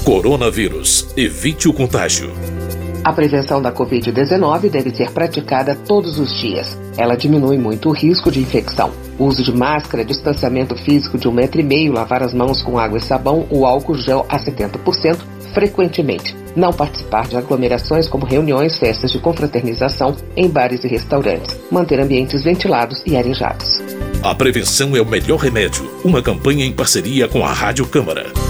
Coronavírus. Evite o contágio. A prevenção da Covid-19 deve ser praticada todos os dias. Ela diminui muito o risco de infecção. O uso de máscara, distanciamento físico de 1,5 m, lavar as mãos com água e sabão ou álcool gel a 70%, frequentemente. Não participar de aglomerações como reuniões, festas de confraternização em bares e restaurantes. Manter ambientes ventilados e arejados. A prevenção é o melhor remédio. Uma campanha em parceria com a Rádio Câmara.